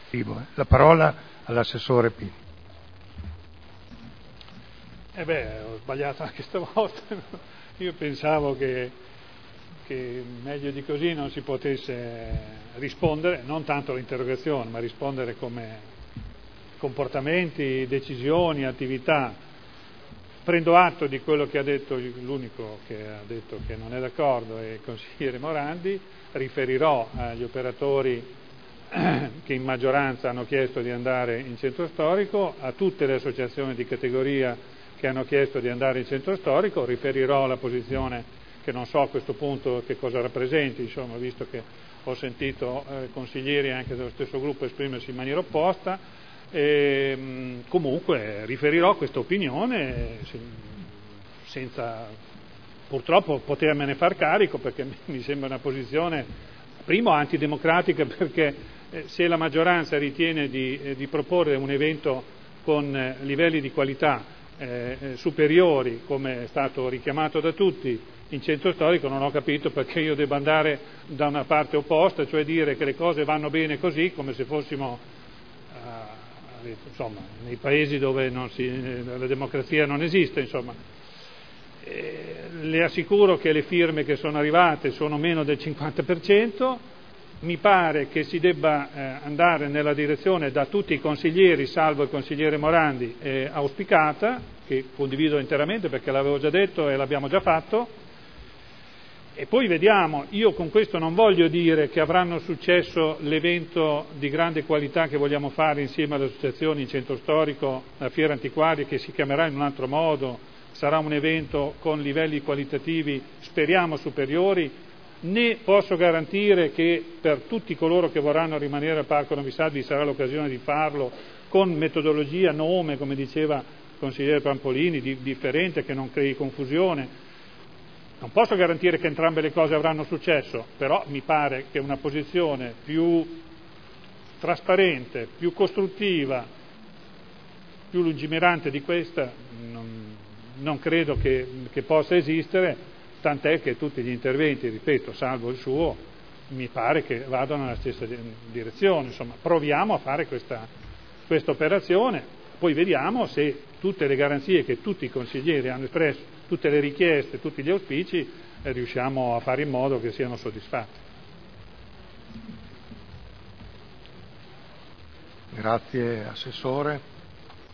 La parola all'assessore Pini. Ho sbagliato anche stavolta. Io pensavo che meglio di così non si potesse rispondere, non tanto all'interrogazione, ma rispondere come comportamenti, decisioni, attività. Prendo atto di quello che ha detto l'unico che ha detto che non è d'accordo, è il consigliere Morandi. Riferirò agli operatori che in maggioranza hanno chiesto di andare in centro storico, a tutte le associazioni di categoria che hanno chiesto di andare in centro storico, riferirò la posizione che non so a questo punto che cosa rappresenti, insomma, visto che ho sentito consiglieri anche dello stesso gruppo esprimersi in maniera opposta. Comunque riferirò questa opinione senza purtroppo potermene far carico, perché mi sembra una posizione primo antidemocratica, perché se la maggioranza ritiene di proporre un evento con livelli di qualità superiori, come è stato richiamato da tutti, in centro storico, non ho capito perché io debba andare da una parte opposta, cioè dire che le cose vanno bene così, come se fossimo insomma, nei paesi dove la democrazia non esiste, insomma. Le assicuro che le firme che sono arrivate sono meno del 50%, mi pare che si debba andare nella direzione da tutti i consiglieri, salvo il consigliere Morandi, auspicata, che condivido interamente perché l'avevo già detto e l'abbiamo già fatto. E poi vediamo, io con questo non voglio dire che avranno successo l'evento di grande qualità che vogliamo fare insieme alle associazioni in centro storico, la Fiera Antiquaria, che si chiamerà in un altro modo, sarà un evento con livelli qualitativi speriamo superiori, né posso garantire che per tutti coloro che vorranno rimanere al Parco Novi Sad vi sarà l'occasione di farlo con metodologia, nome, come diceva il consigliere Pampolini, differente, che non crei confusione. Non posso garantire che entrambe le cose avranno successo, però mi pare che una posizione più trasparente, più costruttiva, più lungimirante di questa non credo che possa esistere, tant'è che tutti gli interventi, ripeto, salvo il suo, mi pare che vadano nella stessa direzione. Insomma, proviamo a fare questa operazione, poi vediamo se tutte le garanzie che tutti i consiglieri hanno espresso, tutte le richieste, tutti gli auspici, riusciamo a fare in modo che siano soddisfatti. Grazie Assessore.